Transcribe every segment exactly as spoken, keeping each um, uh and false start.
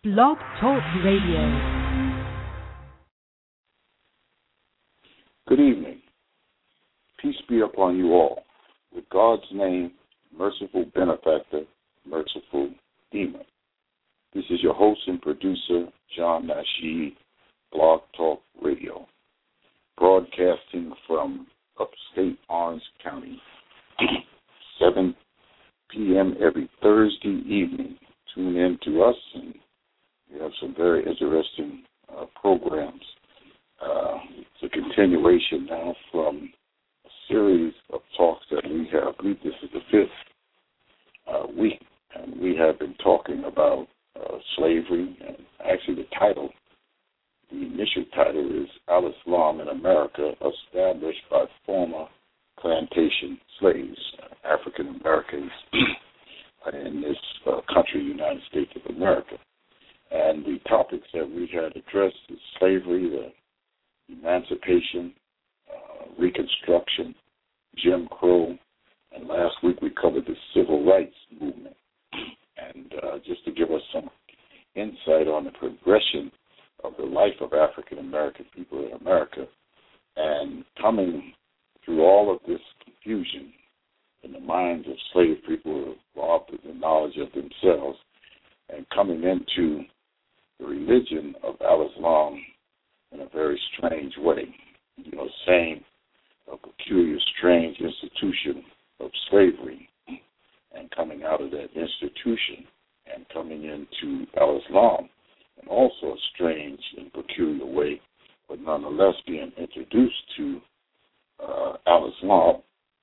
Blog Talk Radio. Good evening. Peace be upon you all. With God's name, merciful benefactor, merciful Redeemer. This is your host and producer, John Nasheed, Blog Talk Radio, broadcasting from upstate Orange County, seven p.m. every Thursday evening. Tune in to us, and we have some very interesting uh, programs. Uh, it's a continuation now from a series of talks that we have. I believe this is the fifth uh, week, and we have been talking about uh, slavery. And actually, the title, the initial title is Al-Islam in America, established by former plantation slaves, uh, African Americans in this uh, country, United States of America. And the topics that we had addressed is slavery, the emancipation, uh, Reconstruction, Jim Crow, and last week we covered the civil rights movement. And uh, just to give us some insight on the progression of the life of African American people in America, and coming through all of this confusion in the minds of slave people involved with the knowledge of themselves, and coming into the religion of Al-Islam in a very strange way. You know, saying a peculiar, strange institution of slavery, and coming out of that institution and coming into Al-Islam in also a strange and peculiar way, but nonetheless being introduced to uh, Al-Islam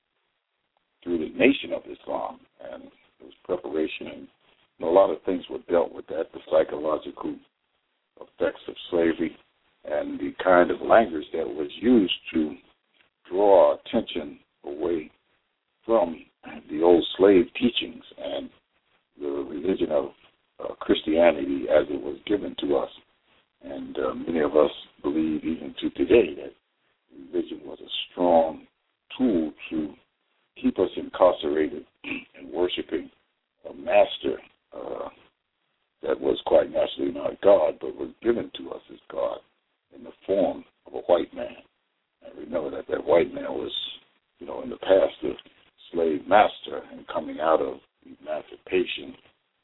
through the Nation of Islam, and there was preparation, and you know, a lot of things were dealt with that, the psychological effects of slavery, and the kind of language that was used to draw our attention away from the old slave teachings and the religion of uh, Christianity as it was given to us. And uh, many of us believe even to today that religion was a strong tool to keep us incarcerated and worshiping a master uh, that was quite naturally not God, but was given to us as God in the form of a white man. And remember that that white man was, you know, in the past a slave master, and coming out of emancipation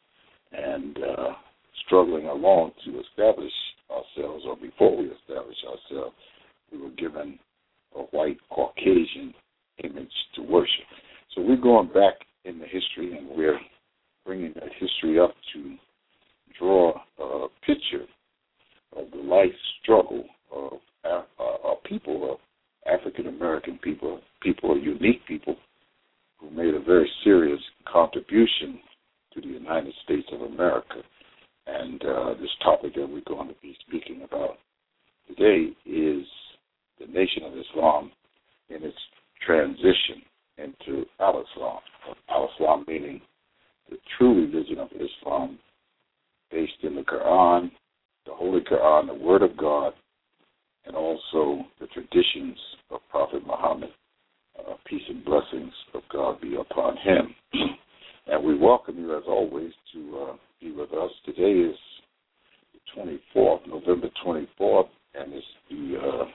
and uh, struggling along to establish ourselves, or before we established ourselves, we were given a white Caucasian image to worship. So we're going back in the history, and we're bringing that history up to draw a picture of the life struggle of our, our people, of African American people, people, unique people who made a very serious contribution to the United States of America. And uh, this topic that we're going to be speaking about today is the Nation of Islam in its transition into Al-Islam. Al-Islam meaning the true religion of Islam, based in the Quran, the Holy Quran, the Word of God, and also the traditions of Prophet Muhammad. Uh, peace and blessings of God be upon him. And we welcome you, as always, to uh, be with us. Today is the twenty-fourth, November twenty-fourth, and it's the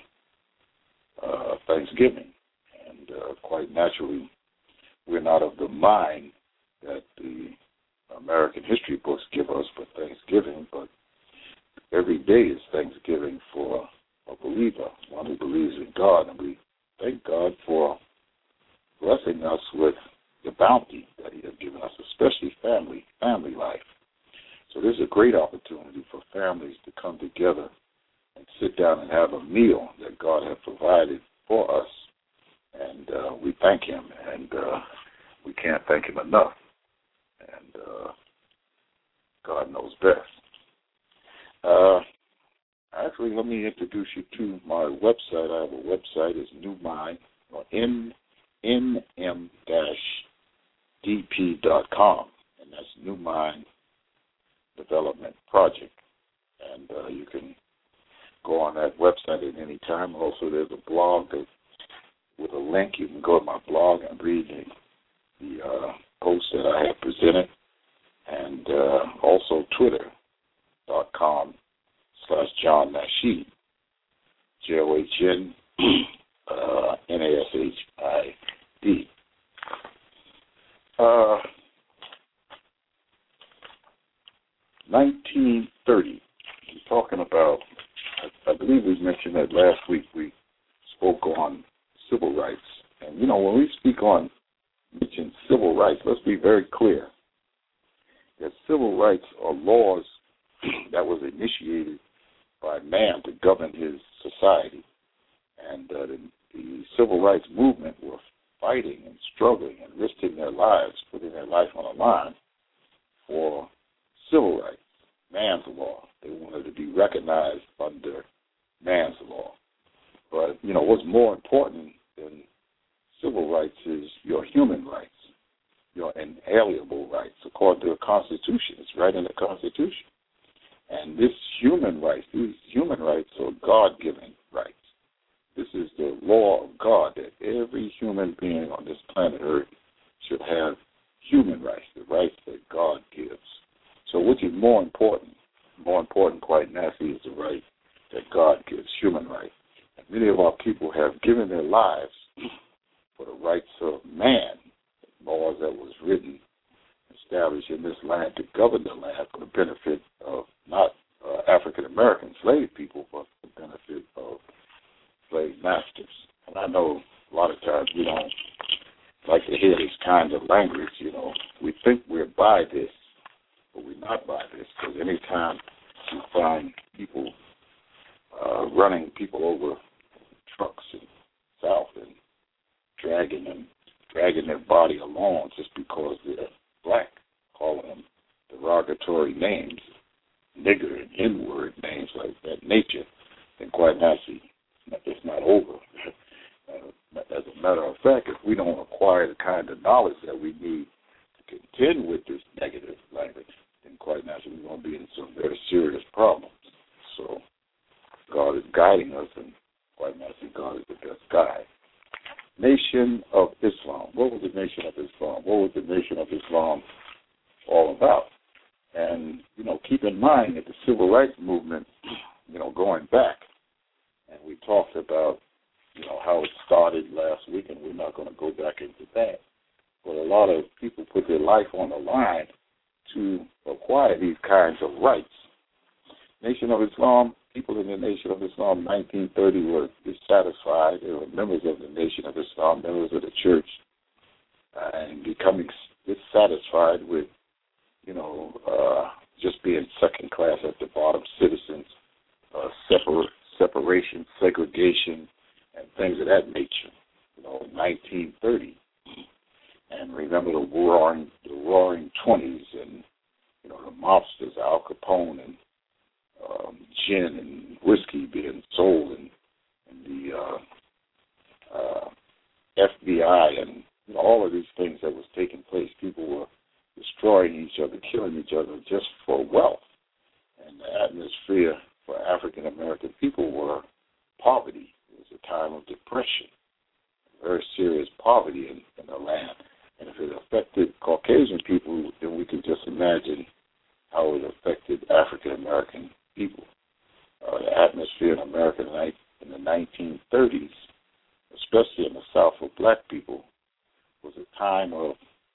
uh, uh, Thanksgiving. And uh, quite naturally, we're not of the mind that the American history books give us for Thanksgiving, but every day is Thanksgiving for a believer, one who believes in God, and we thank God for blessing us with the bounty that he has given us, especially family, family life. So this is a great opportunity for families to come together and sit down and have a meal that God has provided for us, and uh, we thank him, and uh, we can't thank him enough, and uh, God knows best. Uh, actually, let me introduce you to my website. I have a website. It's New Mind, or N M D P dot com, and that's New Mind Development Project. And uh, you can go on that website at any time. Also, there's a blog that, with a link. You can go to my blog and read the, the uh, posts that I have presented, and uh, also Twitter John Nasheed, J O H N uh, N A S H I D. Uh, nineteen thirty, we're talking about, I, I believe we mentioned that last week we spoke on civil rights. And, you know, when we speak on, mention civil rights, let's be very clear that civil rights are laws that was initiated by man to govern his society. And uh, the, the civil rights movement were fighting and struggling and risking their lives, putting their life on the line for civil rights, man's law. They wanted to be recognized under man's law. But, you know, what's more important than civil rights is your human rights, your inalienable rights, according to the Constitution. It's right in the Constitution. And this human rights, these human rights are God-given rights. This is the law of God that every human being on this planet Earth should have human rights, the rights that God gives. So which is more important? More important, quite naturally, is the right that God gives, human rights. And many of our people have given their lives for the rights of man, laws that was written, established in this land to govern the land for the benefit of not uh, African-American slave people, but for the benefit of slave masters. And I know a lot of times we don't like to hear this kind of language, you know. We think we're by this, but we're not by this, because anytime you find people uh, running people over trucks in the South and dragging them, dragging their body along just because they're black, calling them derogatory names, nigger and N-word names like that nature, then quite naturally it's not over. Uh, as a matter of fact, if we don't acquire the kind of knowledge that we need to contend with this negative language, then quite naturally we're going to be in some very serious problems. So God is guiding us, and quite naturally God is the best guide. Nation of Islam. What was the Nation of Islam? What was the Nation of Islam all about? And, you know, keep in mind that the civil rights movement, you know, going back, and we talked about, you know, how it started last week, and we're not going to go back into that. But a lot of people put their life on the line to acquire these kinds of rights. Nation of Islam, people in the Nation of Islam in nineteen thirty were dissatisfied. They were members of the Nation of Islam, members of the church, uh, and becoming dissatisfied with, you know, uh, just being second class at the bottom citizens, uh, separ- separation, segregation, and things of that nature. You know, in nineteen thirty, and remember the roaring, the roaring twenties, and you know the mobsters, Al Capone, and um, gin and whiskey being sold, and, and the uh, uh, F B I, and you know, all of these things that was taking place. People were destroying each other, killing each other just for wealth, and the atmosphere for African American people were poverty. It was a time of depression, very serious poverty in, in the land. And if it affected Caucasian people, then we could just imagine how it affected African American people. Uh, the atmosphere in America in the nineteen thirties, especially in the South for black people, was a time of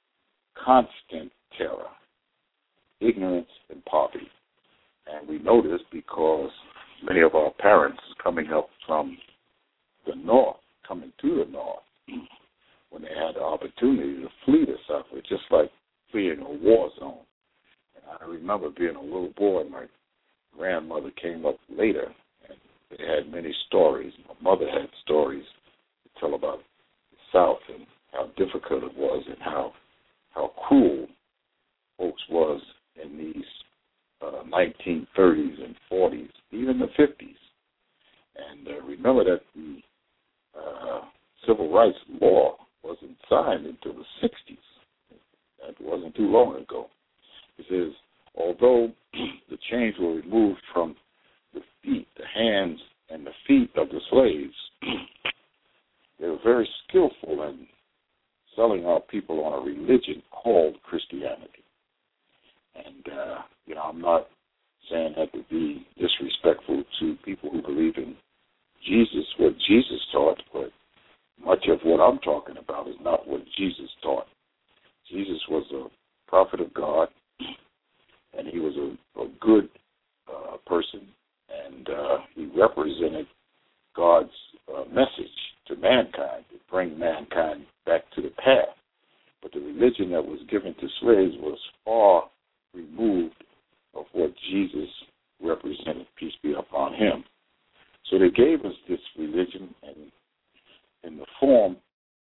constant terror, ignorance, and poverty. And we know this because many of our parents coming up from the North, coming to the North, when they had the opportunity to flee the South, it's just like fleeing a war zone. And I remember being a little boy, my grandmother came up later, and they had many stories. My mother had stories to tell about the South and how difficult it was and how how cruel folks was in these uh, nineteen thirties and forties, even the fifties. And uh, remember that the uh, civil rights law wasn't signed until the sixties. That wasn't too long ago. It says, although the chains were removed from the feet, the hands, and the feet of the slaves, they were very skillful in selling our people on a religion called Christianity. And, uh, you know, I'm not saying that to be disrespectful to people who believe in Jesus, what Jesus taught, but much of what I'm talking about is not what Jesus taught. Jesus was a prophet of God, and he was a, a good uh, person, and uh, he represented God's uh, message to mankind, to bring mankind back to the path. But the religion that was given to slaves was far removed of what Jesus represented, peace be upon him. So they gave us this religion and in the form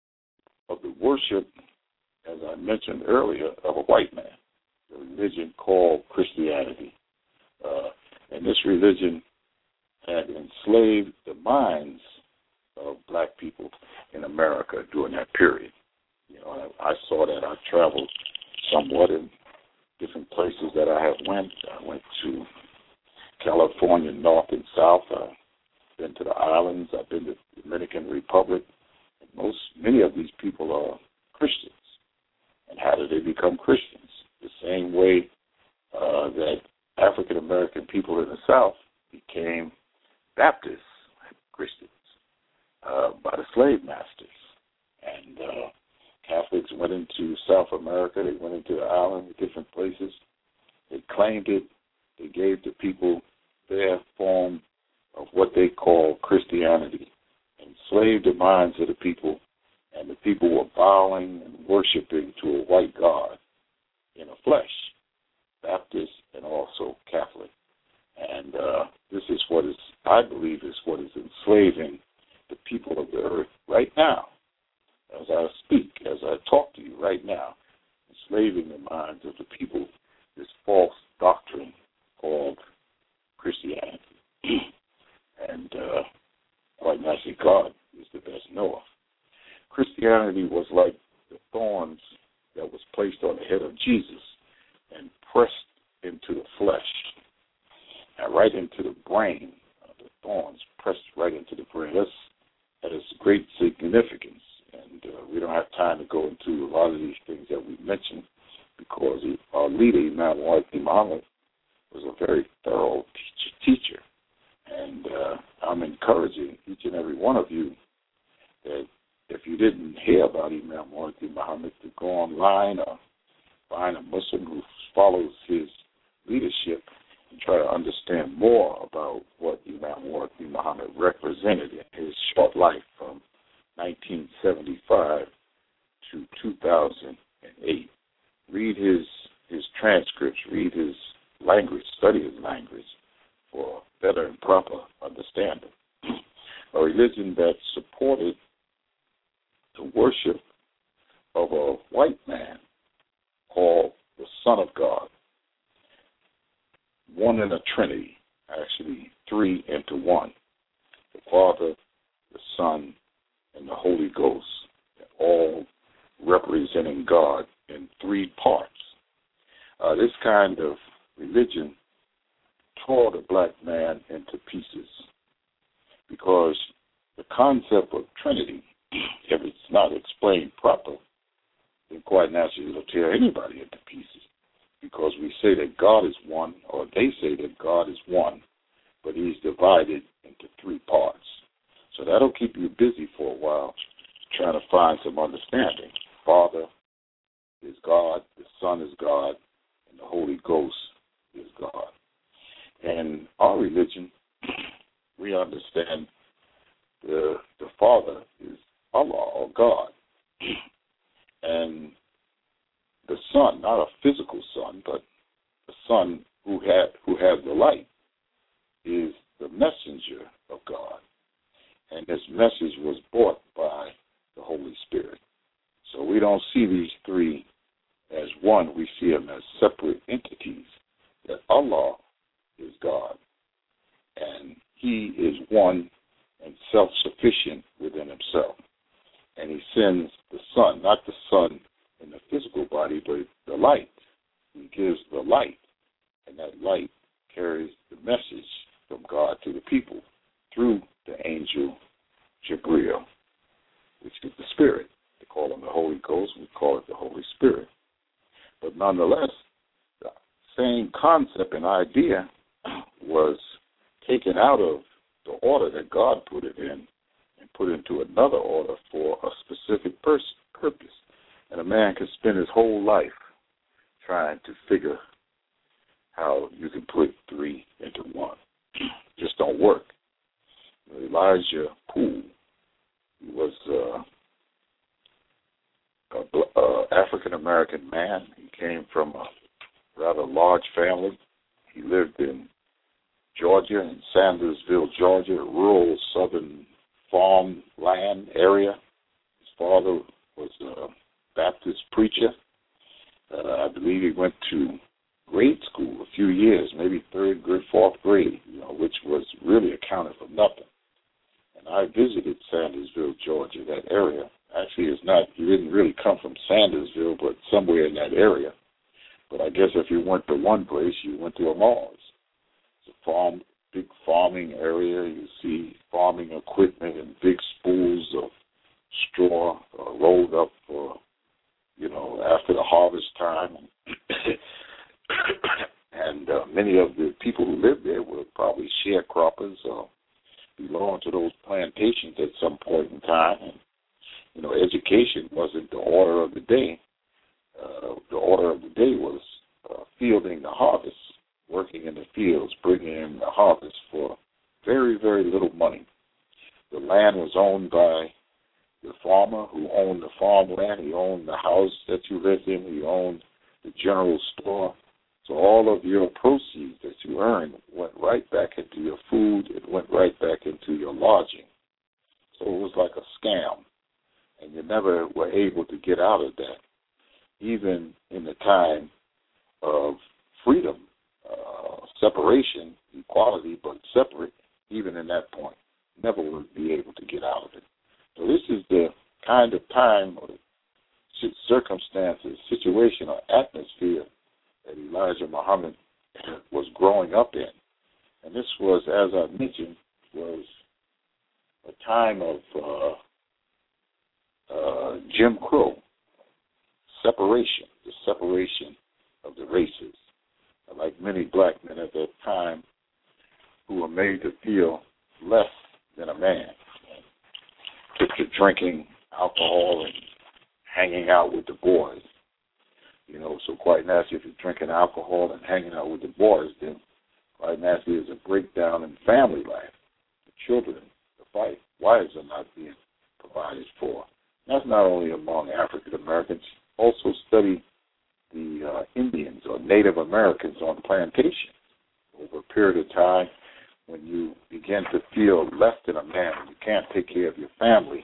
of the worship, as I mentioned earlier, of a white man, the religion called Christianity. Uh, and this religion had enslaved the minds of black people in America during that period. You know, I, I saw that. I traveled somewhat in different places that I have went. I went to California, North and South. I've been to the islands. I've been to the Dominican Republic. And most, many of these people are Christians. And how did they become Christians? The same way uh, that African American people in the South became Baptist Christians uh, by the slave masters. And uh, Catholics went into South America. They went into the island, different places. They claimed it. They gave the people their form of what they call Christianity, enslaved the minds of the people, and the people were bowing and worshiping to a white God in the flesh, Baptist and also Catholic. And uh, this is what is, I believe, is what is enslaving the people of the earth right now, as I speak, as I talk to you right now, enslaving the minds of the people, this false doctrine called Christianity. and uh, quite naturally, God is the best knower. Christianity was like the thorns that was placed on the head of Jesus and pressed into the flesh, and right into the brain. Uh, the thorns pressed right into the brain. That's, that is great significance, and uh, we don't have time to go into a lot of these things that we mentioned because our leader, Imam Muhammad, was a very thorough teacher. teacher. And uh, I'm encouraging each and every one of you that if you didn't hear about Imam Muhammad, to go online or find a Muslim who follows his leadership and try to understand more about what Imam Muhammad represented in his short life from nineteen seventy-five to two thousand eight. Read his, his transcripts, read his language, study his language for better and proper understanding. A religion that supported the worship of a white man called the Son of God, one in a Trinity, actually three into one, the Father, the Son, and the Holy Ghost, all representing God in three parts. Uh, this kind of religion tore the black man into pieces because the concept of Trinity, if it's not explained proper, then quite naturally it'll tear anybody into pieces, because we say that God is one, or they say that God is one, but he's divided into three parts. So that'll keep you busy for a while trying to find some understanding. Father is God, the Son is God, and the Holy Ghost is God. In our religion, we understand the the Father is Allah, or God, and the Son, not a physical Son, but the Son who had who has the light, is the messenger of God, and this message was brought by the Holy Spirit. So we don't see these three as one; we see them as separate entities. That Allah is God, and he is one and self-sufficient within himself. And he sends the Son, not the Son in the physical body, but the light. He gives the light, and that light carries the message from God to the people through the angel Jibreel, which is the Spirit. They call him the Holy Ghost. We call it the Holy Spirit. But nonetheless, the same concept and idea was taken out of the order that God put it in and put into another order for a specific pers- purpose. And a man can spend his whole life trying to figure how you can put three into one. Just don't work. Elijah Poole, he was uh, an uh, African-American man. He came from a rather large family. He lived in Georgia, in Sandersville, Georgia, a rural southern farmland area. His father was a Baptist preacher. Uh, I believe he went to grade school a few years, maybe third grade, fourth grade, you know, which was really accounted for nothing. And I visited Sandersville, Georgia, that area. Actually, it's not, you didn't really come from Sandersville, but somewhere in that area. But I guess if you went to one place, you went to them all. It's a farm, big farming area. You see farming equipment and big spools of straw uh, rolled up for, you know, after the harvest time. And uh, many of the people who lived there were probably sharecroppers or belonged to those plantations at some point in time. And, you know, education wasn't the order of the day. Uh, the order of the day was uh, fielding the harvest, working in the fields, bringing in the harvest for very, very little money. The land was owned by the farmer who owned the farmland. He owned the house that you lived in. He owned the general store. So all of your proceeds that you earned went right back into your food. It went right back into your lodging. So it was like a scam, and you never were able to get out of that, even in the time of freedom, uh, separation, equality, but separate, even in that point. Never would be able to get out of it. So this is the kind of time or circumstances, situation, or atmosphere that Elijah Muhammad was growing up in. And this was, as I mentioned, was a time of uh, uh, Jim Crow, separation, the separation of the races. Like many black men at that time who were made to feel less than a man. Took to drinking alcohol and hanging out with the boys. You know, so quite naturally, if you're drinking alcohol and hanging out with the boys, then quite naturally there's a breakdown in family life. The children, the fight, wives are not being provided for. And that's not only among African Americans. Also study the uh, Indians or Native Americans on plantations. Over a period of time, when you begin to feel less than a man, you can't take care of your family,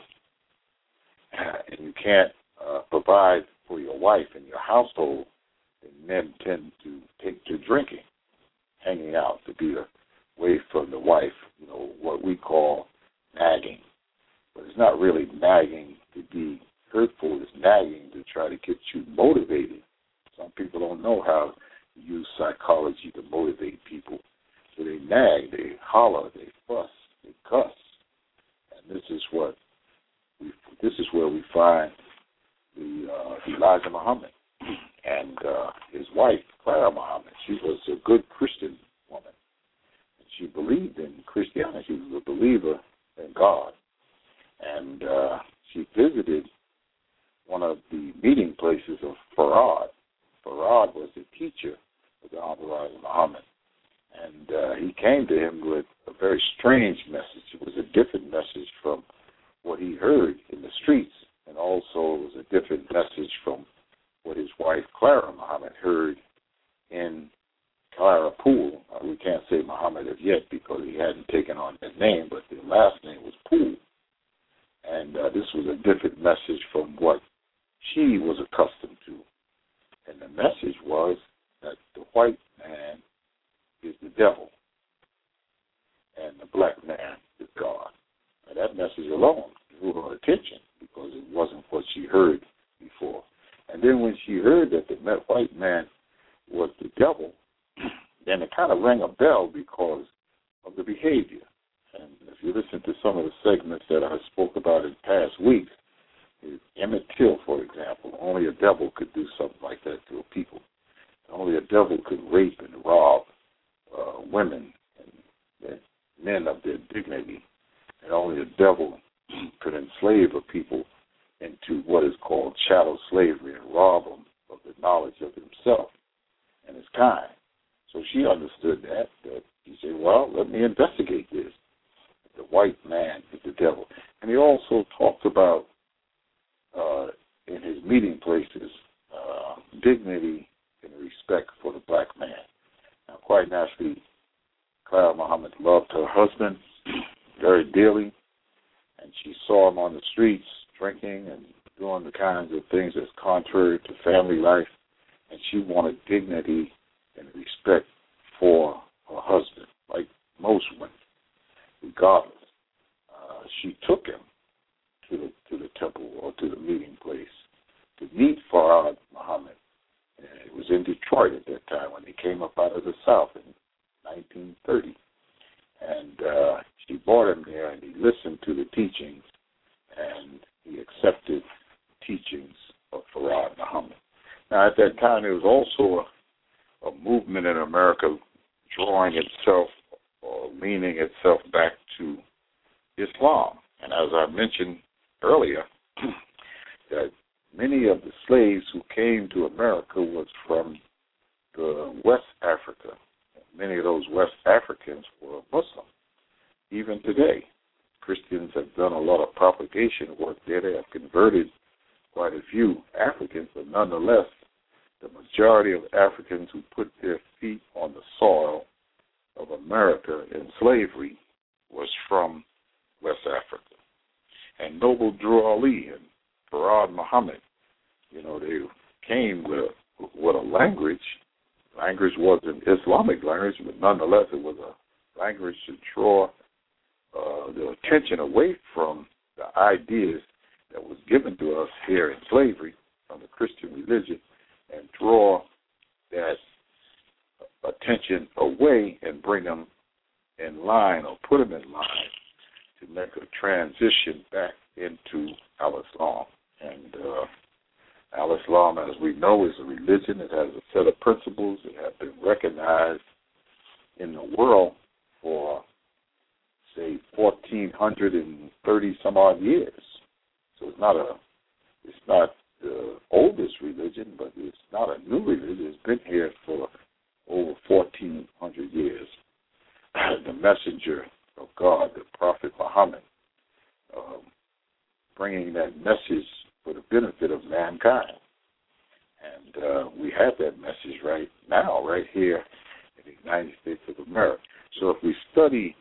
uh, and you can't uh, provide for your wife and your household, then men tend to take to drinking, hanging out, to be away from the wife, you know, what we call nagging. But it's not really nagging to be hurtful. It's nagging to try to get you motivated. Some people don't know how to use psychology to motivate people. So they nag, they holler, they fuss, they cuss. And this is what we, this is where we find the uh, Elijah Muhammad and uh, his wife, Clara Muhammad. She was a good Christian woman. And she believed in Christianity. She was a believer in God. And uh, she visited one of the meeting places of Farad. Farad was the teacher of the Elijah Muhammad. And uh, he came to him with a very strange message. It was a different message from what he heard in the streets. And also it was a different message from what his wife, Clara Muhammad, heard in Clara Poole. Uh, we can't say Muhammad as yet because he hadn't taken on that name, but the last name was Poole. And uh, this was a different message from what she was accustomed to. And the message was that the white man is the devil and the black man is God. And that message alone drew her attention because it wasn't what she heard before. And then when she heard that the white man was the devil, then it kind of rang a bell because of the behavior. And if you listen to some of the segments that I spoke about in past weeks, Emmett Till, for example, only a devil could do something like that to a people. Only a devil could rape and rob uh, women men of their dignity, and only the devil could enslave a people into what is called chattel slavery and rob them of the knowledge of himself and his kind. So she understood that, that he said, well, let me investigate this. The white man is the devil. And he also talked about, uh, in his meeting places, uh, dignity and respect for the black man. Now, quite naturally, Clara Muhammad loved her husband very dearly, and she saw him on the streets drinking and doing the kinds of things that's contrary to family life, and she wanted dignity and respect for her husband, like most women, regardless. Uh, she took him to the to the temple or to the meeting place to meet Farad Muhammad. And it was in Detroit at that time when he came up out of the South in nineteen thirty. And uh, she brought him there, and he listened to the teachings, and he accepted the teachings of Farad Muhammad. Now, at that time, there was also a, a movement in America drawing itself or leaning itself back to Islam. And as I mentioned earlier, that many of the slaves who came to America was from the West Africa. Many of those West Africans were Muslim. Even today, Christians have done a lot of propagation work there. They have converted quite a few Africans, but nonetheless, the majority of Africans who put their feet on the soil of America in slavery was from West Africa. And Noble Drew Ali and Farad Muhammad, you know, they came with a, with a language. Language was an Islamic language, but nonetheless it was a language to draw uh, the attention away from the ideas that was given to us here in slavery from the Christian religion and draw that attention away and bring them in line or put them in line to make a transition back into Al-Islam. And uh, Al-Islam, as we know, is a religion. It has a set of principles. It has been recognized in the world for, say, fourteen thirty some odd years. So it's not a, it's not the oldest religion, but it's not a new religion. It's been here for over fourteen hundred years. The messenger of God, the Prophet Muhammad, um, bringing that message for the benefit of mankind. And uh, we have that message right now, right here in the United States of America. So if we study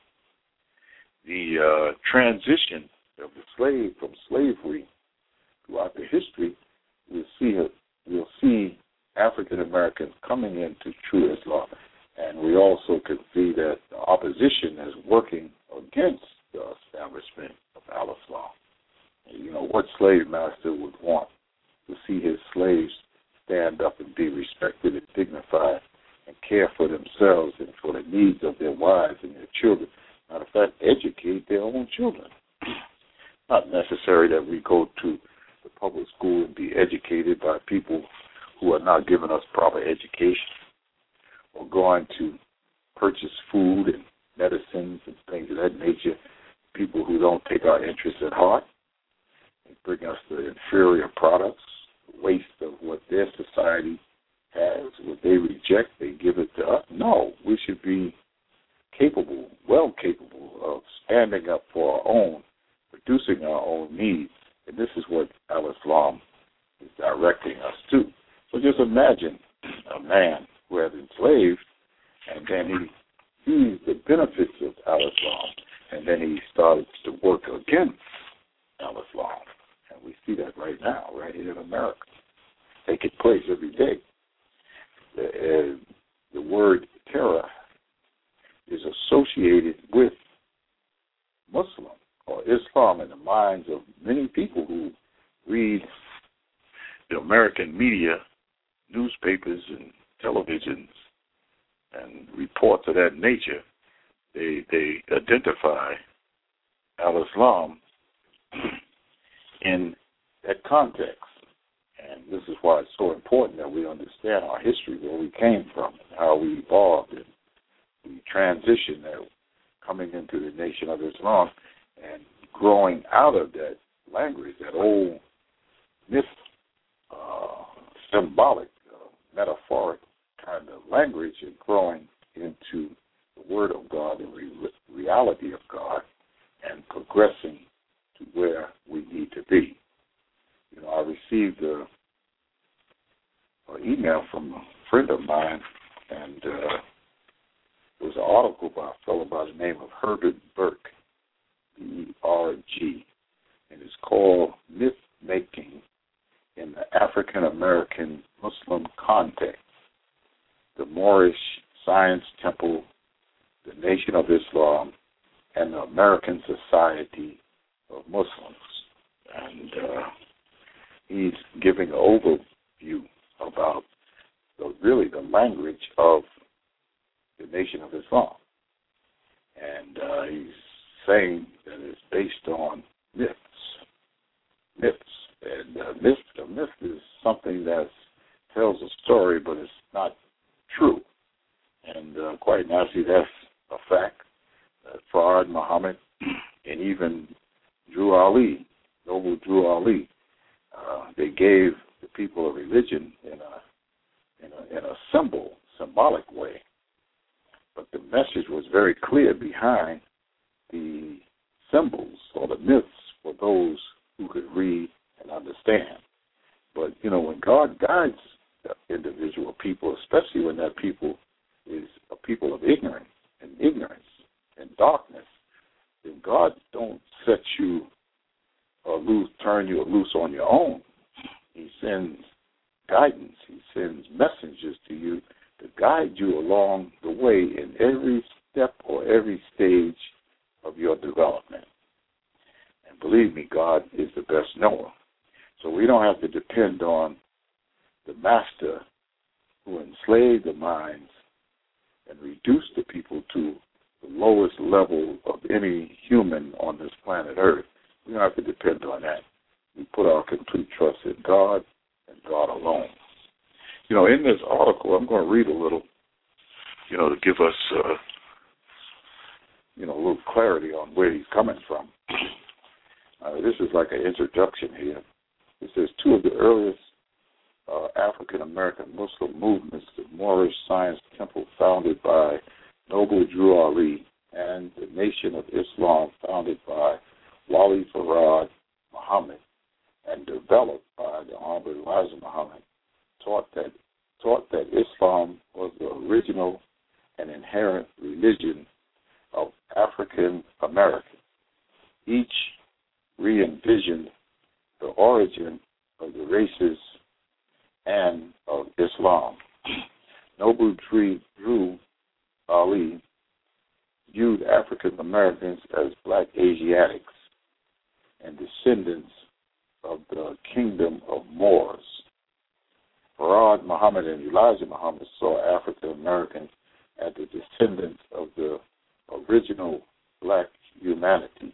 the uh, transition of the slave from slavery throughout the history, we'll see we'll see African Americans coming into true Islam, and we also can see that the opposition is working against the establishment of Al-Islam. You know, what slave master would want to see his slaves stand up and be respected and dignified and care for themselves and for the needs of their wives and their children? Matter of fact, educate their own children. Not necessary that we go to the public school and be educated by people who are not giving us proper education, or going to purchase food and medicines and things of that nature, people who don't take our interests at heart and bring us the inferior products, waste of what their society has. What they reject, they give it to us. No, we should be capable, well capable of standing up for our own, producing our own needs. And this is what Al-Islam is directing us to. So just imagine a man who has enslaved, and then he sees the benefits of Al-Islam, and then he starts to work against Al-Islam. And we see that right now, right here in America, taking place every day. The, uh, the word terror is associated with Muslim or Islam in the minds of many people who read the American media, newspapers and televisions and reports of that nature. They they identify Al-Islam in that context. And this is why it's so important that we understand our history, where we came from, and how we evolved and we transitioned. That coming into the Nation of Islam and growing out of that language, that old myth, uh, symbolic, uh, metaphoric kind of language, and growing into the Word of God and re- reality of God and progressing to where we need to be. You know, I received a, an email from a friend of mine, and uh, it was an article by a fellow by the name of Herbert Burke, B E R G, and it's called Myth Making in the African American Muslim Context, the Moorish Science Temple, the Nation of Islam, and the American Society of Muslims. And uh, he's giving an overview about the, really the language of the Nation of Islam. And uh, he's saying that it's based on myths. Myths. And uh, myth, a myth is something that tells a story, but it's not true. And uh, quite naturally, that's a fact. Uh, Fard, Muhammad, and even Drew Ali, Noble Drew Ali, uh, they gave the people a religion in a, in a in a symbol, symbolic way. But the message was very clear behind the symbols or the myths for those who could read and understand. But, you know, when God guides individual people, especially when that people is a people of ignorance and ignorance and darkness, then God don't set you or loose, turn you loose on your own. He sends guidance. He sends messengers to you to guide you along the way in every step or every stage of your development. And believe me, God is the best knower. So we don't have to depend on the master who enslaved the minds and reduced the people to the lowest level of any human on this planet Earth. We don't have to depend on that. We put our complete trust in God and God alone. You know, in this article, I'm going to read a little, you know, to give us, uh, you know, a little clarity on where he's coming from. Uh, this is like an introduction here. It says, two of the earliest uh, African-American Muslim movements, the Moorish Science Temple founded by Noble Drew Ali and the Nation of Islam founded by Wali Farad Muhammad and developed by the Honorable Elijah Muhammad, taught that taught that Islam was the original and inherent religion of African Americans. Each re-envisioned the origin of the races and of Islam. Noble Drew Ali viewed African Americans as black Asiatics and descendants of the kingdom of Moors. Farad Muhammad and Elijah Muhammad saw African Americans as the descendants of the original black humanity,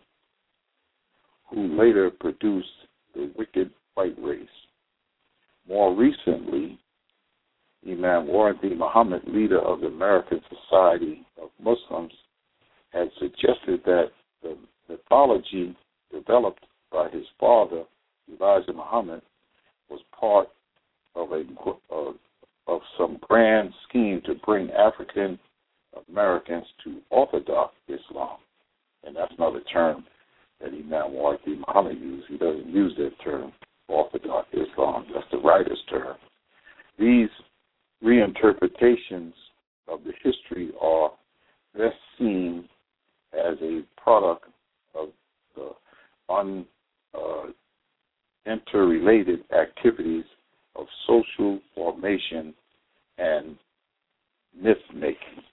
who later produced the wicked white race. More recently, Imam Wardi Muhammad, leader of the American Society of Muslims, had suggested that the mythology developed by his father, Elijah Muhammad, was part of a of, of some grand scheme to bring African Americans to Orthodox Islam. And that's not a term that Imam Wardi Muhammad used. He doesn't use that term, Orthodox Islam. That's the writer's term. These reinterpretations of the history are best seen as a product of the un, uh, interrelated activities of social formation and myth-making.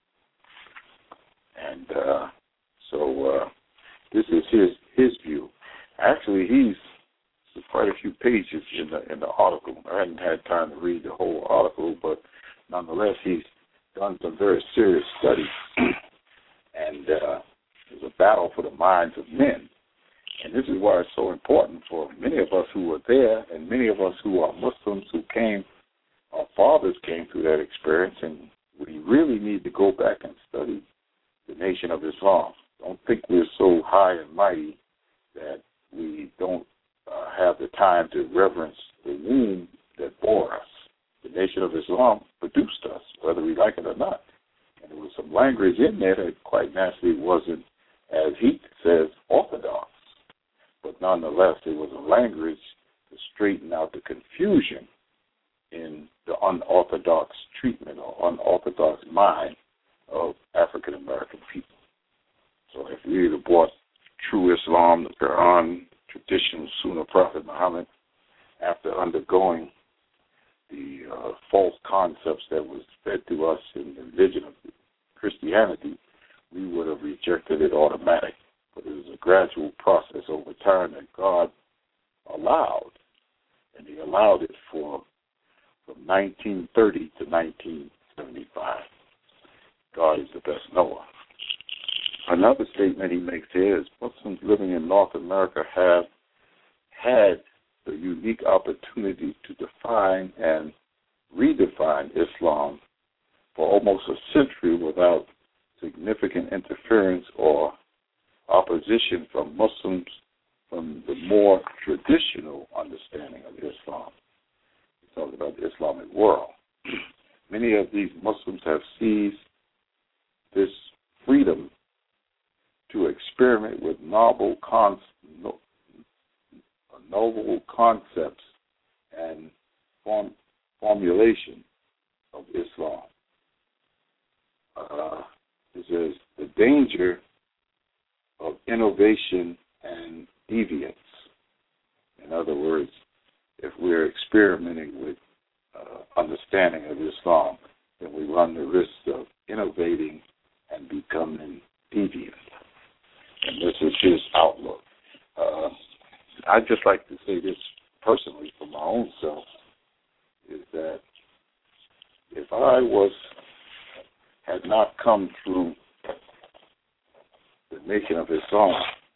And uh, so uh, this is his his view. Actually, he's quite a few pages in the in the article. I hadn't had time to read the whole article, but nonetheless, he's done some very serious study. And uh, there's a battle for the minds of men. And this is why it's so important for many of us who were there and many of us who are Muslims who came, our fathers came through that experience, and we really need to go back and study the Nation of Islam. Don't think we're so high and mighty that we don't uh, have the time to reverence the womb that bore us. The Nation of Islam produced us, whether we like it or not. And there was some language in there that quite naturally wasn't, as he says, orthodox. But nonetheless, it was a language to straighten out the confusion in the unorthodox treatment or unorthodox mind of African American people. So if we had brought true Islam, the Quran, traditional Sunnah Prophet Muhammad, after undergoing the uh, false concepts that was fed to us in the religion of Christianity, we would have rejected it automatically. But it was a gradual process over time that God allowed, and he allowed it for from nineteen thirty to nineteen seventy-five. God is the best knower. Another statement he makes here is Muslims living in North America have had the unique opportunity to define and redefine Islam for almost a century without significant interference or opposition from Muslims from the more traditional understanding of Islam. He talks about the Islamic world. Many of these Muslims have seized this freedom to experiment with novel, con- no, novel concepts and form- formulation of Islam. Uh, this is the danger of innovation and deviance. In other words, if we're experimenting with uh, understanding of Islam, then we run the risk of innovating and becoming deviant. And this is his outlook. Uh, I'd just like to say this personally for my own self, is that if I was, had not come through the Nation of Islam,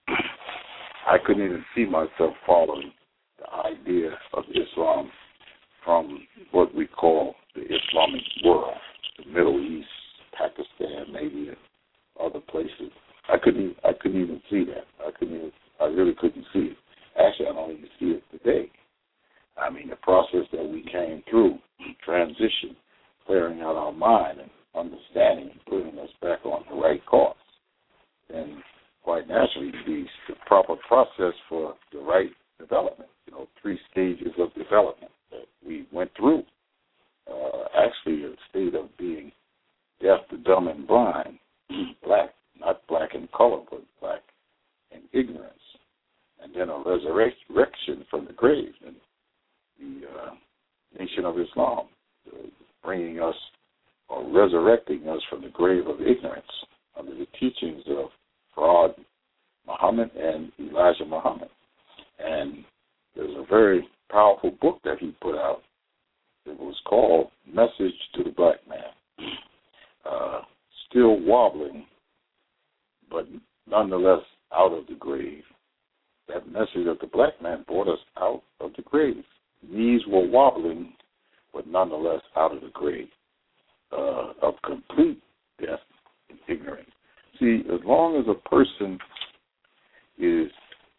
I couldn't even see myself following the idea of Islam from what we call the Islamic world, the Middle East, Pakistan, maybe other places. I couldn't. I couldn't even see that. I couldn't. Even, I really couldn't see it. Actually, I don't even see it today. I mean, the process that we came through, transition, clearing out our mind and understanding, and putting us back on the right course, and quite naturally, the, the proper process for the right development. You know, three stages of development that we went through. Uh, actually, a state of being deaf, dumb, and blind, black. Not black in color, but black in ignorance. And then a resurrection from the grave. And the uh, Nation of Islam, uh, bringing us or resurrecting us from the grave of ignorance under the teachings of Farad Muhammad and Elijah Muhammad. And there's a very powerful book that he put out. It was called Message to the Black Man. Uh, still wobbling, but nonetheless out of the grave. That message of the black man brought us out of the grave. Knees were wobbling, but nonetheless out of the grave, uh, of complete death and ignorance. See, as long as a person is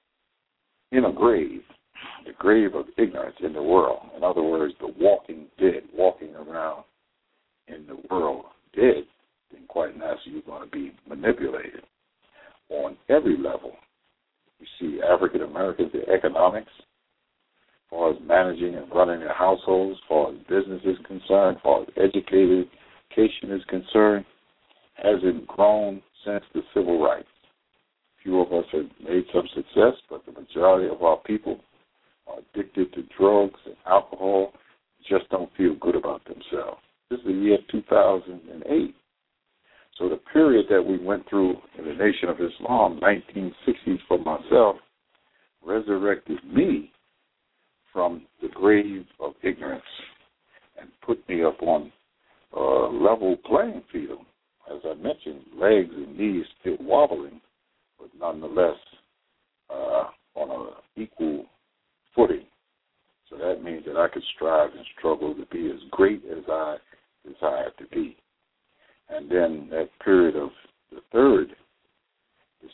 in a grave, the grave of ignorance in the world, in other words, the walking dead, walking around in the world dead, then quite naturally you're going to be manipulated on every level. You see African Americans, their economics, as far as managing and running their households, as far as business is concerned, as far as educated, education is concerned, hasn't grown since the civil rights. Few of us have made some success, but the majority of our people are addicted to drugs and alcohol, just don't feel good about themselves. This is the year two thousand eight. So the period that we went through in the Nation of Islam, nineteen sixties for myself, resurrected me from the grave of ignorance and put me up on a level playing field. As I mentioned, legs and knees still wobbling, but nonetheless uh, on an equal footing. So that means that I could strive and struggle to be as great as I desire to be. And then that period of the third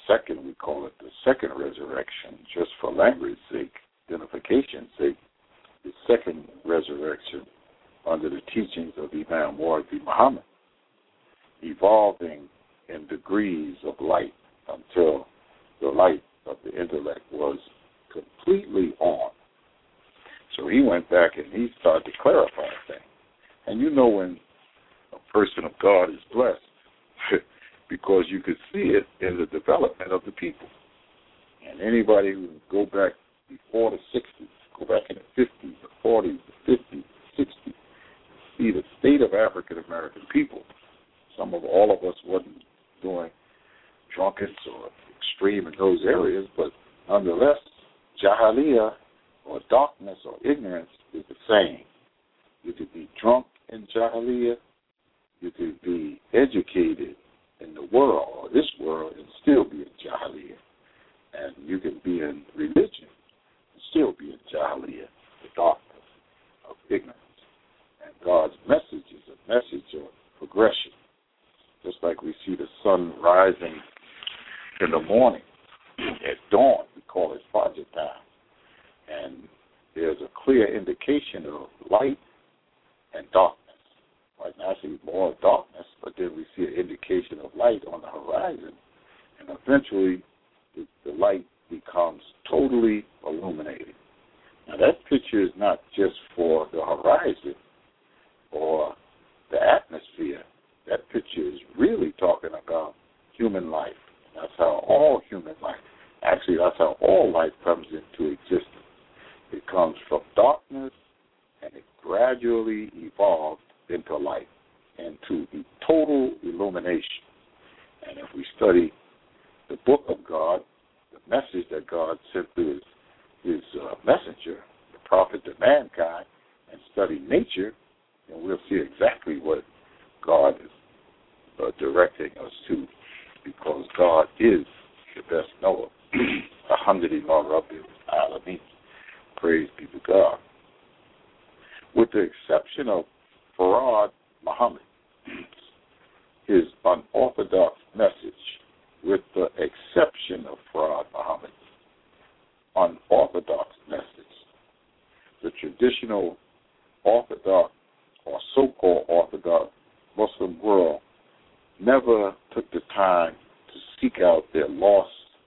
second, we call it the second resurrection, just for language sake, identification's sake, the second resurrection under the teachings of Imam Wardi Muhammad, evolving in degrees of light until the light of the intellect was completely on. So he went back and he started to clarify things. And you know when a person of God is blessed, because you could see it in the development of the people. And anybody who go back before the sixties, go back in the fifties, the forties, the fifties, the sixties, see the state of African American people. Some of all of us wasn't doing drunkenness or extreme in those areas, but nonetheless, Jahiliyyah or darkness or ignorance is the same. You could be drunk in Jahiliyyah, you could be educated in the world or this world and still be in Jahiliyyah. And you can be in religion and still be in Jahiliyyah, the darkness of ignorance. And God's message is a message of progression. Just like we see the sun rising in the morning at dawn, we call it Fajr time. And there's a clear indication of light and darkness. Right now I see more darkness, but then we see an indication of light on the horizon. And eventually the, the light becomes totally illuminated. Now that picture is not just for the horizon or the atmosphere. That picture is really talking about human life. That's how all human life, actually that's how all life comes into existence. It comes from darkness and it gradually evolves into light, into the total illumination. And if we study the book of God, the message that God sent through his, his uh, messenger, the prophet to mankind, and study nature, then we'll see exactly what God is uh, directing us to, because God is the best knower. Alhamdulillah Rabbil Alameen. Praise be to God. With the exception of Farad Muhammad, his unorthodox message, with the exception of Farad Muhammad's unorthodox message, the traditional Orthodox or so-called Orthodox Muslim world never took the time to seek out their lost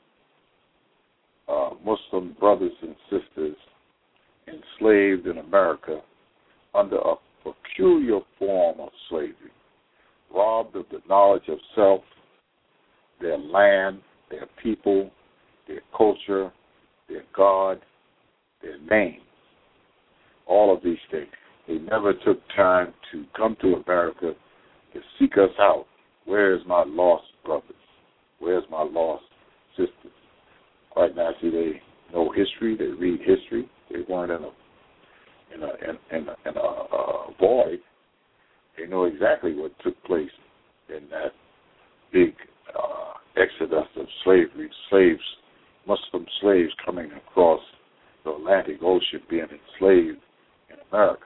uh, Muslim brothers and sisters enslaved in America under a peculiar form of slavery, robbed of the knowledge of self, their land, their people, their culture, their God, their name, all of these things. They never took time to come to America to seek us out. Where's my lost brothers? Where's my lost sisters? Quite naturally, they know history. They read history. They weren't in a in a in, in a, in a uh, void. They know exactly what took place in that big uh, exodus of slavery, slaves, Muslim slaves coming across the Atlantic Ocean, being enslaved in America.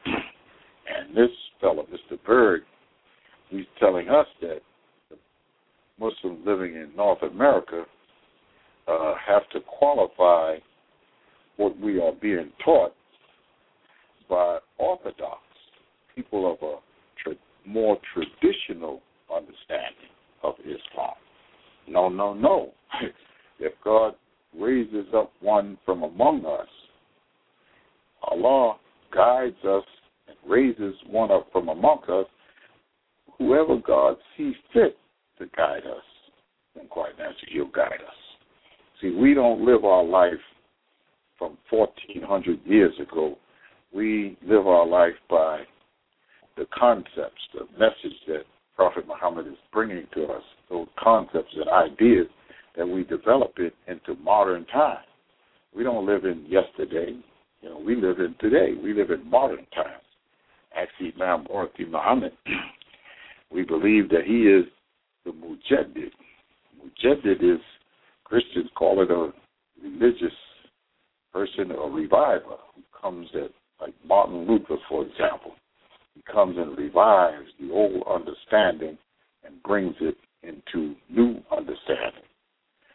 And this fellow, Mister Berg, he's telling us that the Muslims living in North America uh, have to qualify what we are being taught by Orthodox, people of a tra- more traditional understanding of Islam. No, no, no. If God raises up one from among us, Allah guides us and raises one up from among us, whoever God sees fit to guide us, then quite naturally he'll guide us. See, we don't live our life from fourteen hundred years ago. We live our life by the concepts, the message that Prophet Muhammad is bringing to us, those concepts and ideas that we develop it into modern time. We don't live in yesterday. You know, we live in today. We live in modern times. Actually, Imam Wardi Muhammad, we believe that he is the Mujaddid. Mujaddid is, Christians call it a religious person, a reviver, who comes at, like Martin Luther, for example. He comes and revives the old understanding and brings it into new understanding.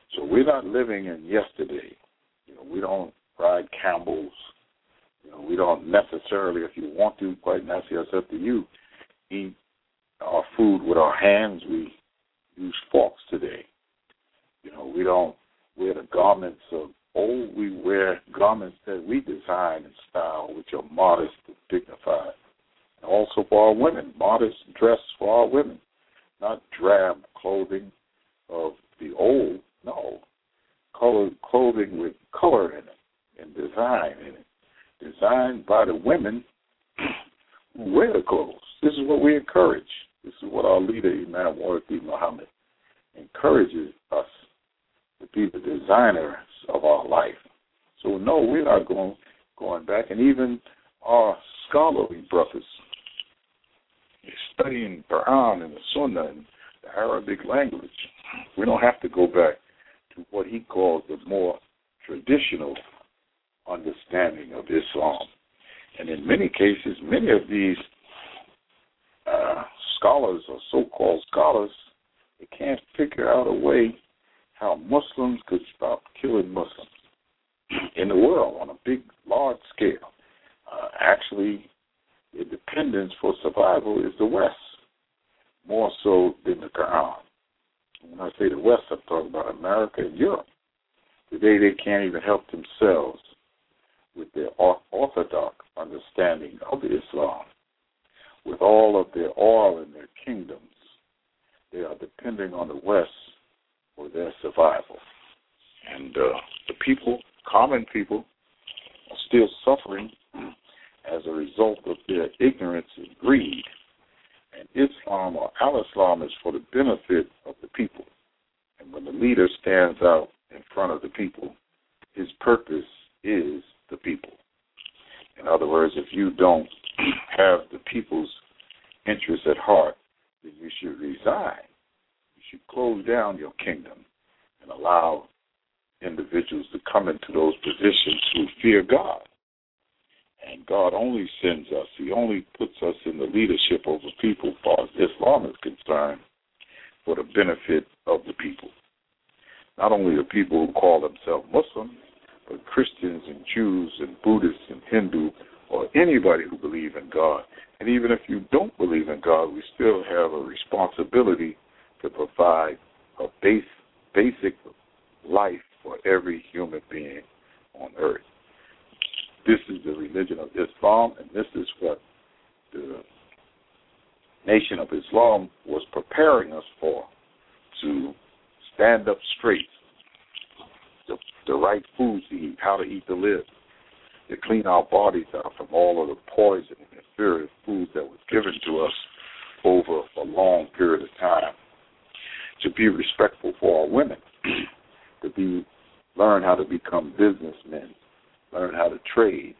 we're not living in yesterday. You know, we don't ride camels. You know, we don't necessarily, if you want to, quite naturally, it's up to you, eat our food with our hands. We use forks today. You know, we don't wear the garments of old. We wear garments that we design and style, which are modest and dignified. And also for our women, modest dress for our women, not drab clothing of the old. No, colored clothing with color in it and design in it, designed by the women who wear the clothes. This is what we encourage. This is what our leader, Imam Wardi Muhammad, encourages us to be the designers of our life. So no, we're not going going back. And even our scholarly brothers, studying Quran and the Sunnah and the Arabic language, we don't have to go back to what he calls the more traditional understanding of Islam. And in many cases, many of these uh, scholars or so-called scholars, they can't figure out a way how Muslims could stop killing Muslims in the world on a big, large scale. Uh, actually, the dependence for survival is the West, more so than the Quran. When I say the West, I'm talking about America and Europe. Today, they can't even help themselves with their orthodox understanding of Islam. With all of their oil in their kingdoms, they are depending on the West for their survival. And uh, the people, common people, are still suffering as a result of their ignorance and greed. And Islam, or al-Islam, is for the benefit of the people. And when the leader stands out in front of the people, his purpose is the people. In other words, if you don't have the people's interests at heart, then you should resign. You should close down your kingdom and allow individuals to come into those positions who fear God. And God only sends us, he only puts us in the leadership over people, as far as Islam is concerned, for the benefit of the people. Not only the people who call themselves Muslims, but Christians and Jews and Buddhists and Hindu, or anybody who believe in God. And even if you don't believe in God, we still have a responsibility to provide a base, basic life for every human being on earth. This is the religion of Islam, and this is what the Nation of Islam was preparing us for, to stand up straight, the, the right foods to eat, how to eat to live, to clean our bodies out from all of the poison and inferior foods that was given to us over a long period of time, to be respectful for our women, to be learn how to become businessmen, learn how to trade,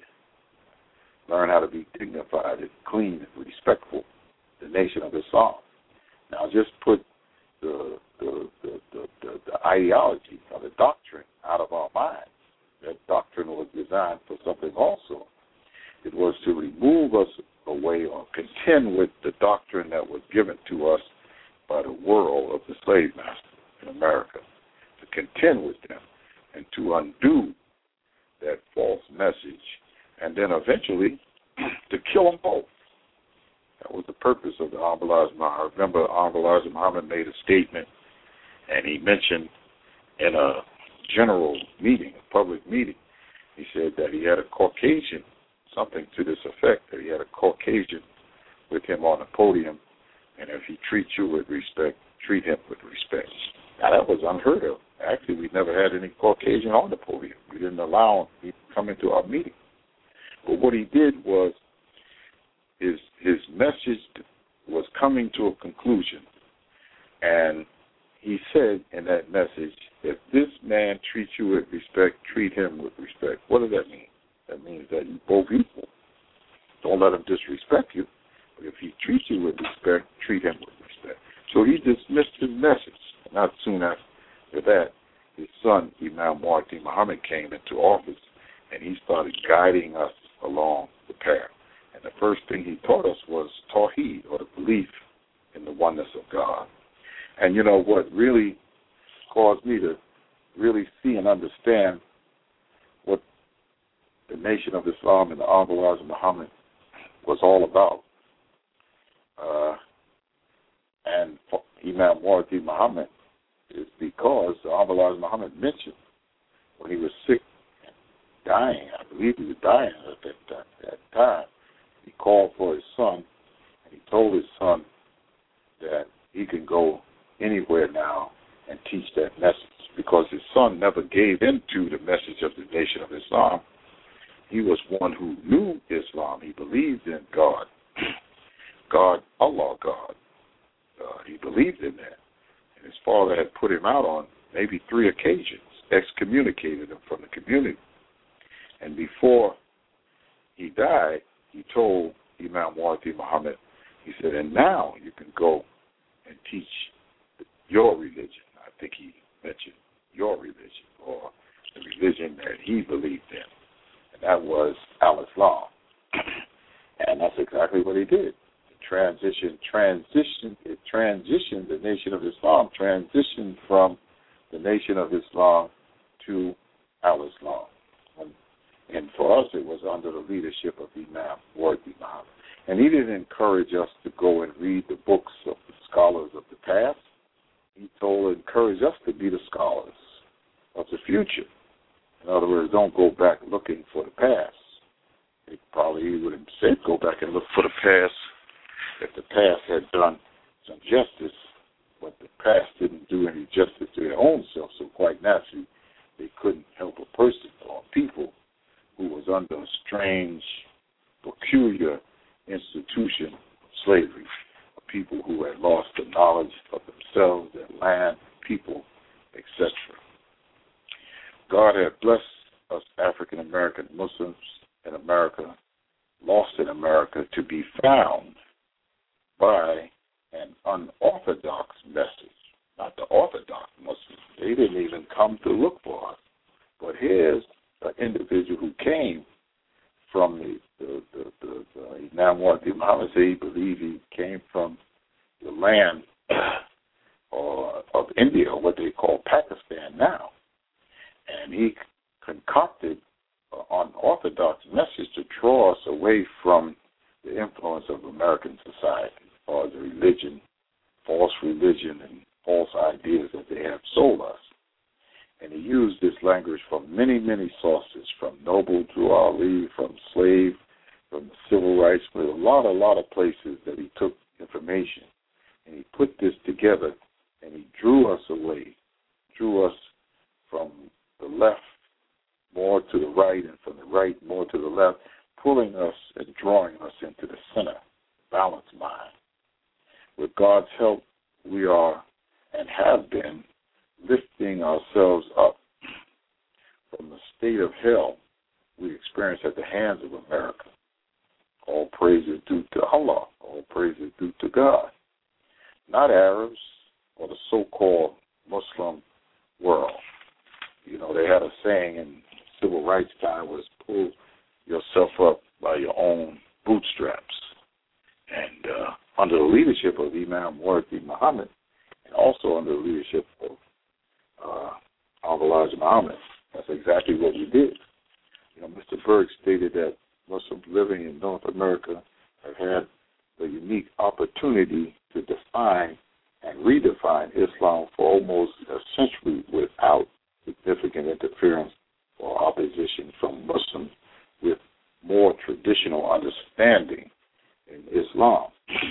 learn how to be dignified and clean and respectful, the Nation of Islam. Now just put the the, the, the, the, the ideology or the doctrine out of our minds. That doctrine was designed for something also. It was to remove us away or contend with the doctrine that was given to us by the world of the slave master in America, to contend with them and to undo that false message, and then eventually to kill them both. That was the purpose of the Honorable Elijah Muhammad. I remember Honorable Elijah Muhammad made a statement, and he mentioned in a general meeting, a public meeting, he said that he had a Caucasian, something to this effect, that he had a Caucasian with him on the podium, and if he treats you with respect, treat him with respect. Now, that was unheard of. Actually, we never had any Caucasian on the podium. We didn't allow him to come into our meeting. But what he did was his, his message was coming to a conclusion, and he said in that message, if this man treats you with respect, treat him with respect. What does that mean? That means that you're both equal. Don't let him disrespect you. But if he treats you with respect, treat him with respect. So he dismissed his message. Not soon after that, his son, Imam Wardi Muhammad, came into office, and he started guiding us along the path. And the first thing he taught us was Tawheed, or the belief in the oneness of God. And you know what really caused me to really see and understand what the Nation of Islam and the Honorable Elijah Muhammad was all about. Uh, and Imam Muhammad Muhammad is because the Honorable Elijah Muhammad mentioned when he was sick and dying, I believe he was dying at that, at that time, he called for his son, and he told his son that he can go anywhere now and teach that message, because his son never gave into the message of the Nation of Islam. He was one who knew Islam. He believed in God, God, Allah, God. Uh, he believed in that. And his father had put him out on maybe three occasions, excommunicated him from the community. And before he died, he told Imam Muhammad, he said, and now you can go and teach your religion. I think he mentioned your religion, or the religion that he believed in. And that was Al-Islam. And that's exactly what he did. Transition, transition, it transitioned, the Nation of Islam transitioned from the Nation of Islam to Al-Islam. And, and for us, it was under the leadership of Imam Muhammad. And he didn't encourage us to go and read the books of the scholars of the past. He told, encouraged us to be the scholars of the future. In other words, don't go back looking for the past. He probably would have said go back and look for the past if the past had done some justice, but the past didn't do any justice to their own self, so quite naturally they couldn't help a person or people who was under a strange, peculiar institution of slavery, of people who had lost the knowledge of themselves, their land, people, et cetera. God had blessed us African-American Muslims in America, lost in America, to be found by an unorthodox message, not the orthodox Muslims. They didn't even come to look for us. But here's an individual who came from the, the, the, the, the Imam Muhammad said he believed he came from the land or of India, or what they call Pakistan now. And he concocted an unorthodox message to draw us away from the influence of American society, or the religion, false religion, and false ideas that they have sold us. And he used this language from many, many sources, from Noble to Ali, from slave, from the civil rights, but a lot, a lot of places that he took information. And he put this together, and he drew us away, drew us from the left more to the right, and from the right more to the left, pulling us and drawing us into the center, balanced mind. With God's help, we are and have been lifting ourselves up from the state of hell we experienced at the hands of America. All praise is due to Allah. All praise is due to God. Not Arabs or the so-called Muslim world. You know, they had a saying in civil rights time was pull yourself up by your own bootstraps. And uh, under the leadership of Imam Muhammad, and also under the leadership of uh, Elijah Muhammad, that's exactly what we did. You know, Mister Berg stated that Muslims living in North America have had the unique opportunity to define and redefine Islam for almost a century without significant interference or opposition from Muslims with more traditional understanding in Islam.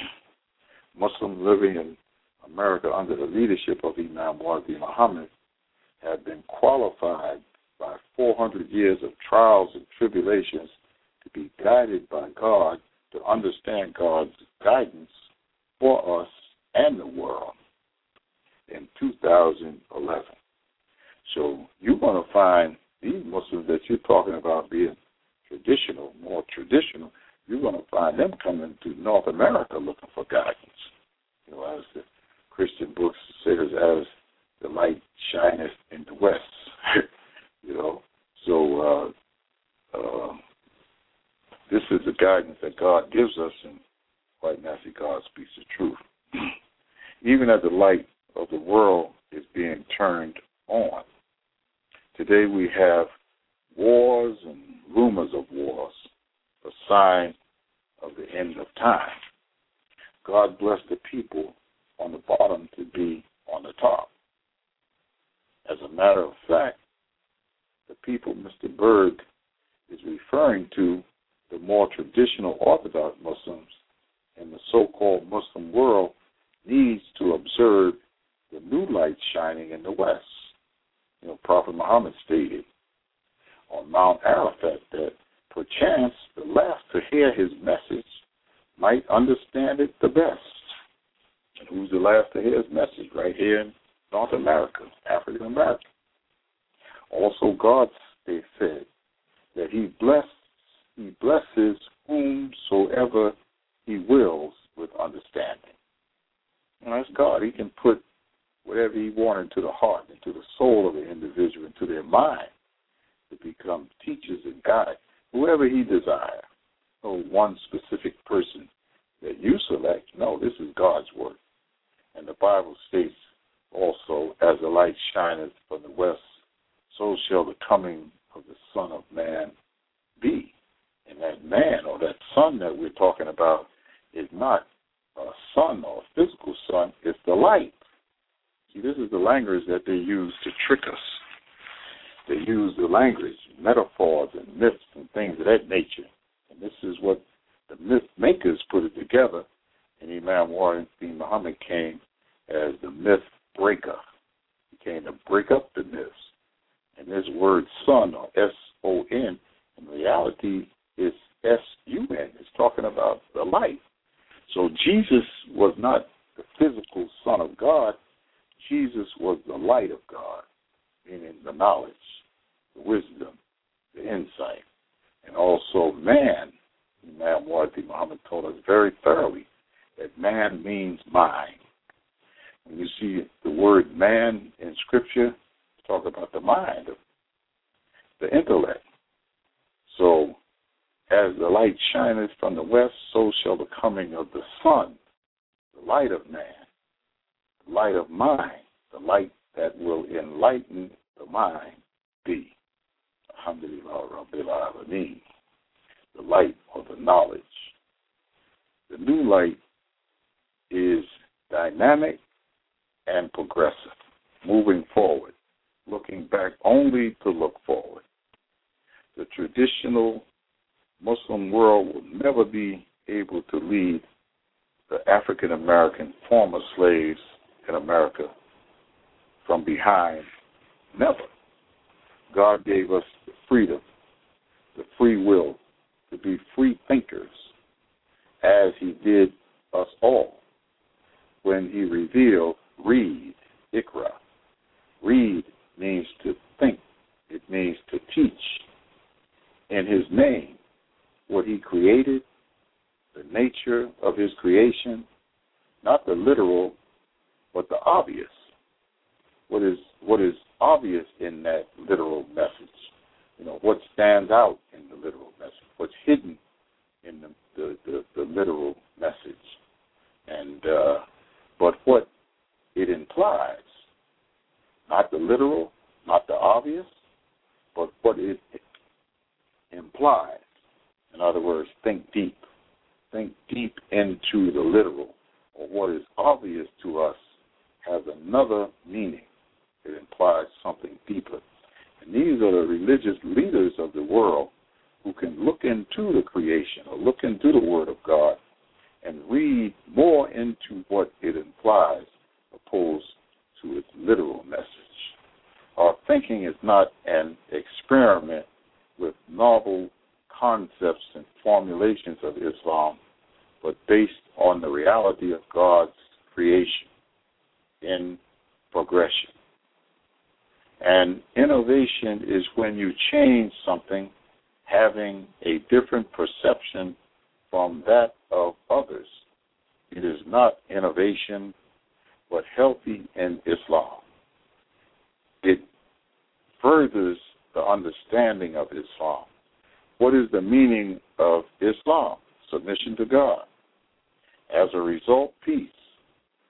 Muslims living in America under the leadership of Imam Muhammad have been qualified by four hundred years of trials and tribulations to be guided by God, to understand God's guidance for us and the world in two thousand eleven. So you're going to find these Muslims that you're talking about being traditional, more traditional, you're going to find them coming to North America looking for guidance. You know, as the Christian books says, as the light shineth in the west. You know, so uh, uh, this is the guidance that God gives us, and quite naturally God speaks the truth. Even as the light of the world is being turned on, today we have wars and rumors of wars, a sign of the end of time. God bless the people on the bottom to be on the top. As a matter of fact, the people Mister Berg is referring to, the more traditional Orthodox Muslims in the so-called Muslim world, needs to observe the new light shining in the west. You know, Prophet Muhammad stated on Mount Arafat that perchance the last to hear his message might understand it the best. And who's the last to hear his message? Right here in North America, African America. Also, God, they said, that he bless, he blesses whomsoever he wills with understanding. And that's God. He can put whatever he wants into the heart, into the soul of the individual, into their mind, to become teachers and guides, whoever he desires. No one specific person that you select. No, this is God's work. And the Bible states also, as the light shineth from the west, so shall the coming of the Son of Man be. And that man or that son that we're talking about is not a sun or a physical sun, it's the light. See, this is the language that they use to trick us. They use the language, metaphors and myths and things of that nature. And this is what the myth makers put it together. And Imam Warren bin Muhammad came as the myth breaker. He came to break up the myths. And this word son, or S O N, in reality is S U N. It's talking about the light. So Jesus was not the physical Son of God. Jesus was the light of God, meaning the knowledge, the wisdom, the insight. And also man, Imam Wardi Muhammad told us very thoroughly that man means mind. When you see the word man in Scripture, talk about the mind, the intellect. So, as the light shineth from the west, so shall the coming of the sun, the light of man, the light of mind, the light that will enlighten the mind be. Alhamdulillah Rabbil Alameen, the light or the knowledge. The new light is dynamic and progressive, moving forward, looking back only to look forward. The traditional Muslim world will never be able to lead the African American former slaves in America from behind. Never. God gave us the freedom, the free will to be free thinkers, as he did us all when he revealed, read, Iqra. Read means to think. It means to teach. In his name, what he created, the nature of his creation, not the literal, but the obvious. What is what is obvious in that literal message? You know, what stands out in the literal message? What's hidden in the the, the, the literal message? And uh, but what it implies, not the literal, not the obvious, but what it implies. In other words, think deep. Think deep into the literal, or what is obvious to us has another meaning. It implies something deeper. And these are the religious leaders of the world who can look into the creation or look into the Word of God and read more into what it implies opposed to its literal message. Our thinking is not an experiment with novel concepts and formulations of Islam, but based on the reality of God's creation in progression. And innovation is when you change something having a different perception from that of others. It is not innovation, but healthy in Islam. It furthers the understanding of Islam. What is the meaning of Islam? Submission to God. As a result, peace.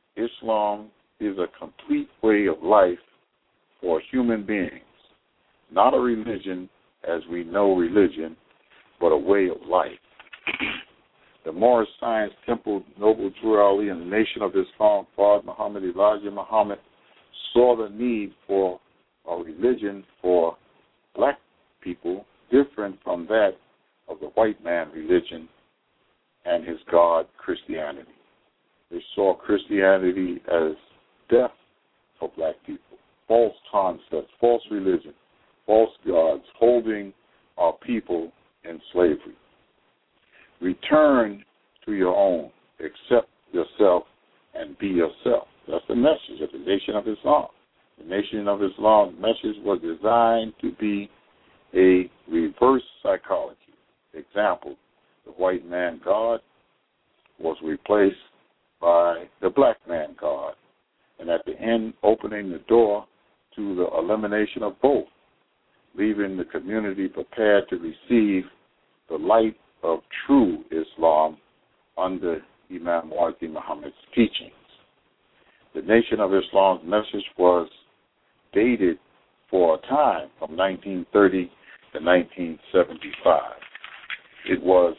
Islam is a complete way of life for human beings, not a religion as we know religion, but a way of life. The Moorish Science Temple, Noble Drew Ali, and the Nation of Islam, Fard Muhammad, Elijah Muhammad, saw the need for a religion for black people different from that of the white man religion and his God, Christianity. They saw Christianity as death for black people, false concepts, false religion, false gods, holding our people in slavery. Return to your own, accept yourself, and be yourself. That's the message of the Nation of Islam. The Nation of Islam's message was designed to be a reverse psychology. Example, the white man God was replaced by the black man God, and at the end, opening the door to the elimination of both, leaving the community prepared to receive the light of true Islam under Imam Muhammad Muhammad's teachings. The Nation of Islam's message was dated for a time from nineteen thirty to nineteen seventy-five. It was,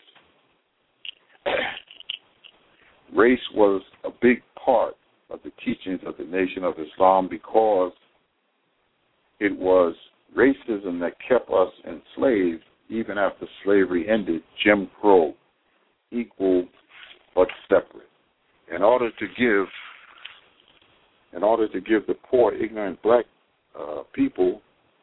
race was a big part of the teachings of the Nation of Islam because it was racism that kept us enslaved even after slavery ended, Jim Crow, equal but separate. In order to give, in order to give the poor, ignorant black uh, people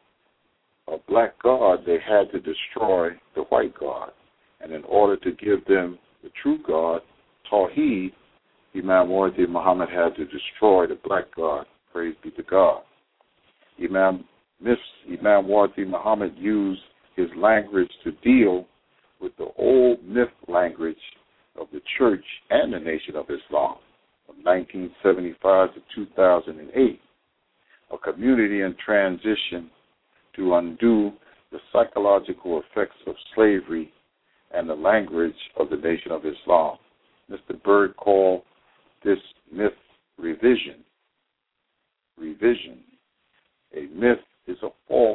a black God, they had to destroy the white God. And in order to give them the true God, Tawheed, Imam Muhammad had to destroy the black God. Praise be to God. Imam Myths, Imam Muhammad used his language to deal with the old myth language of the church and the Nation of Islam from nineteen seventy-five to two thousand eight, a community in transition to undo the psychological effects of slavery and the language of the Nation of Islam. Mister Byrd called this myth revision. Revision. A myth is a false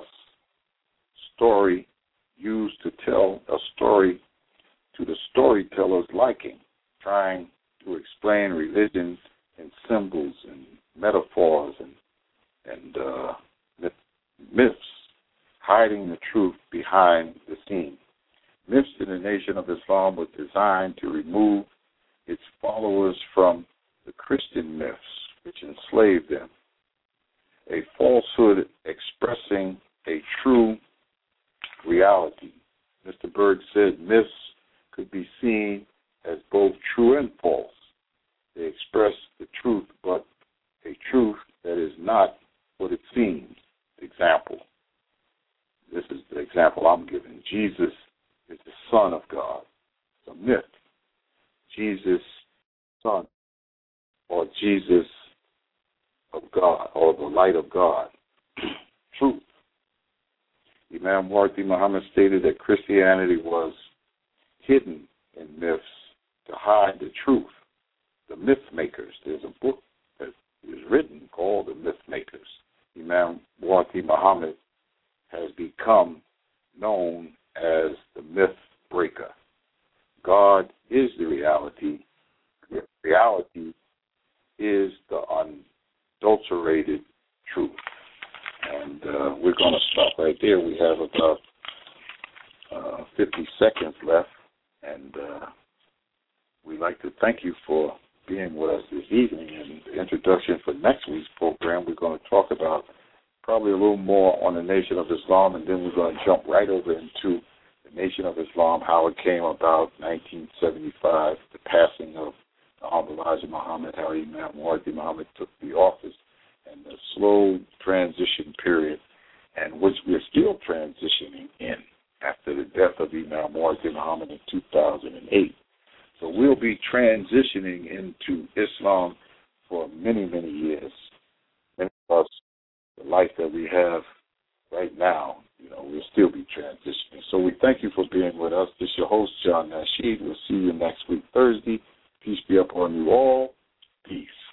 story used to tell a story to the storyteller's liking, trying to explain religion in symbols and metaphors and, and uh, myths, hiding the truth behind the scene. Myths in the Nation of Islam was designed to remove its followers from the Christian myths, which enslaved them. A falsehood expressing a true reality. Mister Byrd said myths could be seen as both true and false. They express the truth, but a truth that is not what it seems. Example. This is the example I'm giving. Jesus is the Son of God. It's a myth. Jesus, Son, or Jesus of God, or the light of God. Truth. Imam Muhammad stated that Christianity was hidden in myths to hide the truth. The Myth Makers. There's a book that is written called The Myth Makers. Imam Muhammad has become known as the myth breaker. God is the reality. The reality is the unadulterated truth. And uh, we're going to stop right there. We have about uh, fifty seconds left. And uh, we'd like to thank you for being with us this evening. And the introduction for next week's program, we're going to talk about probably a little more on the Nation of Islam, and then we're going to jump right over into the Nation of Islam, how it came about, nineteen seventy-five, the passing of Elijah Muhammad, how Imam Muhammad took the office, and the slow transition period, and which we're still transitioning in after the death of Imam Muhammad in two thousand eight. So we'll be transitioning into Islam for many, many years. Many of us, the life that we have right now, you know, we'll still be transitioning. So we thank you for being with us. This is your host, John Nasheed. We'll see you next week, Thursday. Peace be upon you all. Peace.